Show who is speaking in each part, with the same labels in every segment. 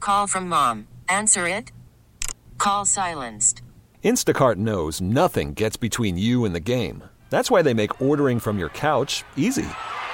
Speaker 1: Call from mom. Answer it. Call silenced.
Speaker 2: Instacart knows nothing gets between you and the game. That's why they make ordering from your couch easy.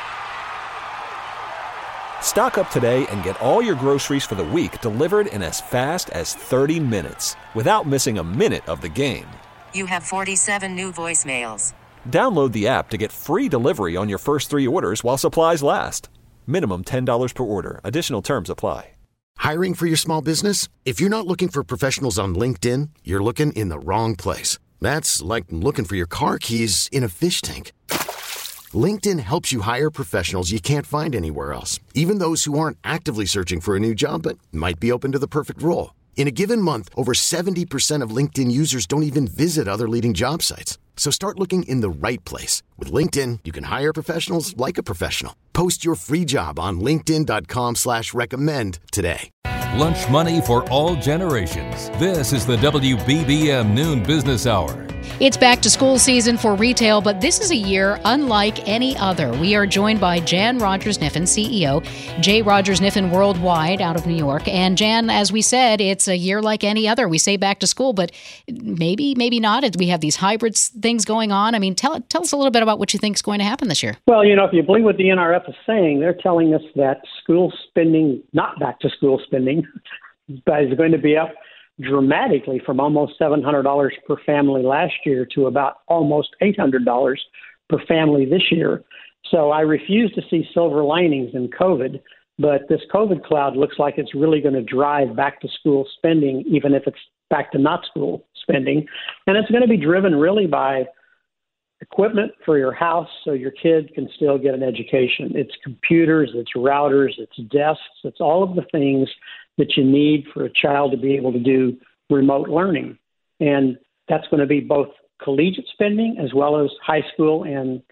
Speaker 2: Stock up today and get all your groceries for the week delivered in as fast as 30 minutes without missing a minute of the game.
Speaker 1: You have 47 new voicemails.
Speaker 2: Download the app to get free delivery on your first 3 orders while supplies last. Minimum $10 per order. Additional terms apply.
Speaker 3: Hiring for your small business? If you're not looking for professionals on LinkedIn, you're looking in the wrong place. That's like looking for your car keys in a fish tank. LinkedIn helps you hire professionals you can't find anywhere else, even those who aren't actively searching for a new job but might be open to the perfect role. In a given month, over 70% of LinkedIn users don't even visit other leading job sites. So start looking in the right place. With LinkedIn, you can hire professionals like a professional. Post your free job on linkedin.com/recommend today.
Speaker 4: Lunch money for all generations. This is the WBBM Noon Business Hour.
Speaker 5: It's back to school season for retail, but this is a year unlike any other. We are joined by Jan Rogers-Kniffen, CEO, J. Rogers-Kniffen Worldwide out of New York. And Jan, as we said, it's a year like any other. We say back to school, but maybe not. We have these hybrid things going on. I mean, tell us a little bit about what you think is going to happen this year.
Speaker 6: Well, if you believe what the NRF is saying, they're telling us that school spending, not back to school spending, but is going to be up dramatically from almost $700 per family last year to about almost $800 per family this year. So I refuse to see silver linings in COVID, but this COVID cloud looks like it's really going to drive back to school spending, even if it's back to not school spending. And it's going to be driven really by equipment for your house so your kid can still get an education. It's computers, it's routers, it's desks, it's all of the things that you need for a child to be able to do remote learning. And that's going to be both collegiate spending as well as high school and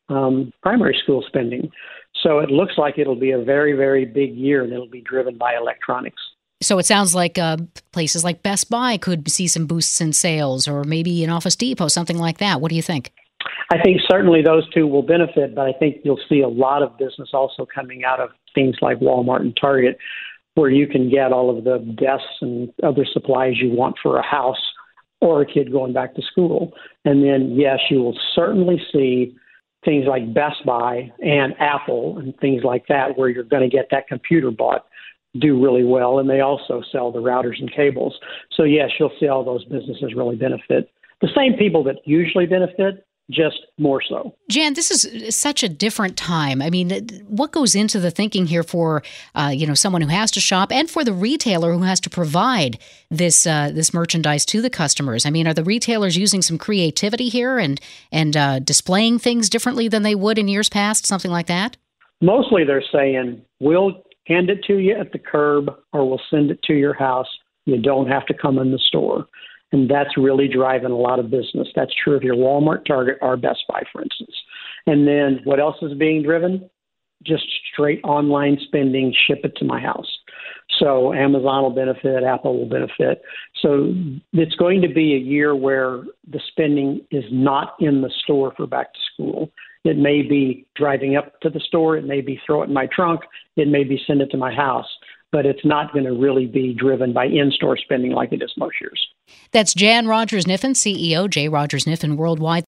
Speaker 6: primary school spending. So it looks like it'll be a very, very big year, and it'll be driven by electronics.
Speaker 5: So it sounds like places like Best Buy could see some boosts in sales, or maybe an Office Depot, something like that. What do you think?
Speaker 6: I think certainly those two will benefit, but I think you'll see a lot of business also coming out of things like Walmart and Target, where you can get all of the desks and other supplies you want for a house or a kid going back to school. And then, yes, you will certainly see things like Best Buy and Apple and things like that, where you're going to get that computer bought, do really well. And they also sell the routers and cables. So, yes, you'll see all those businesses really benefit. The same people that usually benefit, just more so.
Speaker 5: Jan, this is such a different time. I mean, what goes into the thinking here for, someone who has to shop, and for the retailer who has to provide this merchandise to the customers? I mean, are the retailers using some creativity here and displaying things differently than they would in years past, something like that?
Speaker 6: Mostly they're saying, we'll hand it to you at the curb or we'll send it to your house. You don't have to come in the store. And that's really driving a lot of business. That's true of your Walmart, Target, or Best Buy, for instance. And then what else is being driven? Just straight online spending, ship it to my house. So Amazon will benefit, Apple will benefit. So it's going to be a year where the spending is not in the store for back to school. It may be driving up to the store. It may be throw it in my trunk. It may be send it to my house. But it's not going to really be driven by in-store spending like it is most years.
Speaker 5: That's Jan Rogers-Kniffen, CEO, J. Rogers-Kniffen Worldwide.